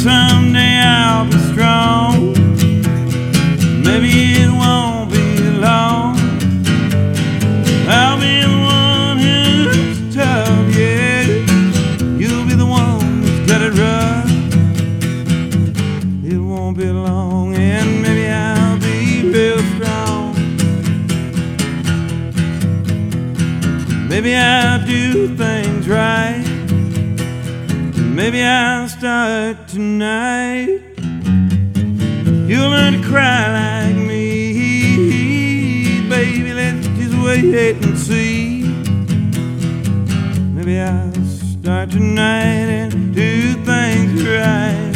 someday I'll be strong. Maybe it won't be long. I'll be the one who's tough, yeah. You'll be the one who's got it rough. It won't be long, and maybe I'll be real strong. Maybe I'll do things right. Maybe I'll start tonight. You'll learn to cry like me, baby. Let's just wait and see. Maybe I'll start tonight and do things right.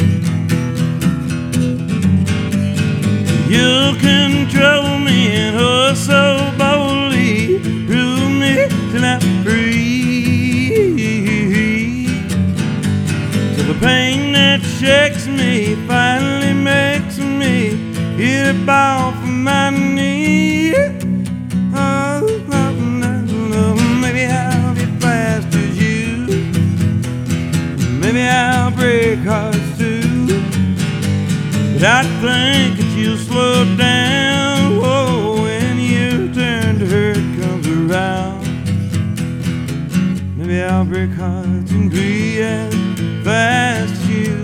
You'll control me and oh so boldly, rule me till I'm free. Till the pain that shakes me finally makes me hit a ball from my knee. Oh, maybe I'll be fast as you. Maybe I'll break hearts too. But I think that you'll slow down, oh, when your turn to hurt comes around. Maybe I'll break hearts and be as fast as you.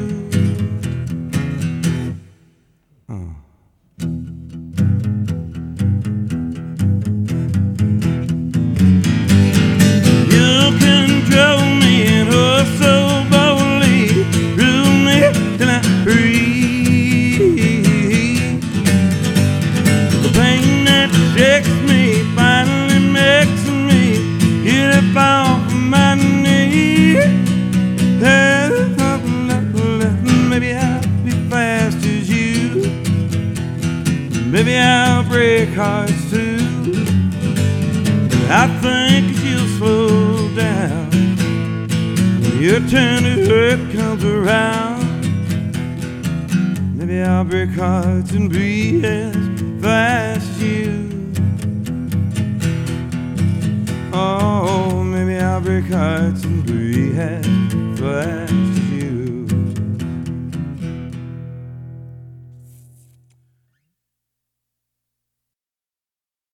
You'll control me and oh so boldly, rule me till I'm free. The pain that shakes me finally makes me get up off my knee. Maybe I'll be fast as you. Maybe I'll break hearts too. I think you'll slow down when your turn to hurt comes around. Maybe I'll break hearts and be as fast as you. Oh, maybe I'll break hearts and be as fast.